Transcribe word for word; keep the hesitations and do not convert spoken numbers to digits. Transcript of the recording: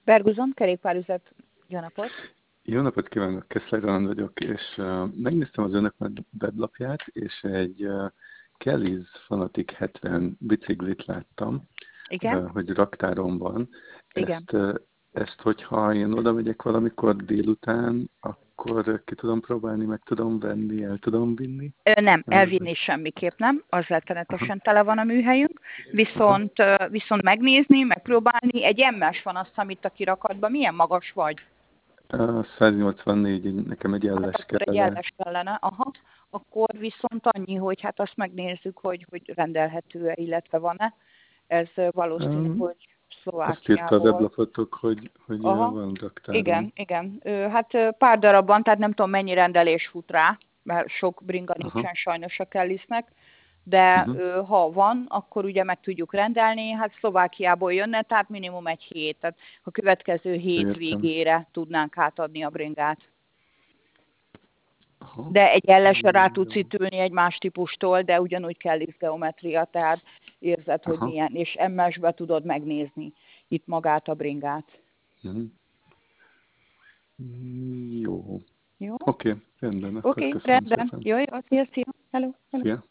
Ferguson, kerékpárüzlet, jó napot! Jó napot kívánok, Keszler Roland vagyok, és uh, megnéztem az önök weblapját, és egy uh, Kelly's Fanatic hetven biciklit láttam, Igen? uh, hogy raktáron van. Igen. Ezt, uh, ezt, hogyha én oda megyek valamikor délután, akkor ki tudom próbálni, meg tudom venni, el tudom vinni? Ö, nem, Uh, elvinni semmiképp nem, az aha, rettenetesen tele van a műhelyünk, aha. viszont, ö, viszont megnézni, megpróbálni, egy em-es van, azt hiszem itt a kirakatban, milyen magas vagy? Uh, száznyolcvannégy, így nekem egy Hát elles akkor egy kellene. jeles kellene, aha, akkor viszont annyi, hogy hát azt megnézzük, hogy, hogy rendelhető-e, illetve van-e. Ez ö, valószínű, Um, hogy azt írta a Szlovákiából. weblapotok, hogy, hogy uh, Aha, van igen, raktáron. igen. Ö, Hát ö, pár darabban, tehát nem tudom mennyi rendelés fut rá, mert sok bringa Aha. nincsen sajnos a Kellysznek, de Uh-huh. ö, ha van, akkor ugye meg tudjuk rendelni, hát Szlovákiából jönne, tehát minimum egy hét, tehát a következő hét Értem. végére tudnánk átadni a bringát. Aha. De egy ellesre rá tudsz Jó. itt ülni egy más típustól, de ugyanúgy kell is geometria, tehát érzed, hogy Aha. milyen, és em es-be tudod megnézni itt magát a bringát. Mhm. Jó. Jó? Oké, rendben, akkor Oké, köszönöm rendben. szépen. Jó, jó, szia, szia. Hello, hello. Szia.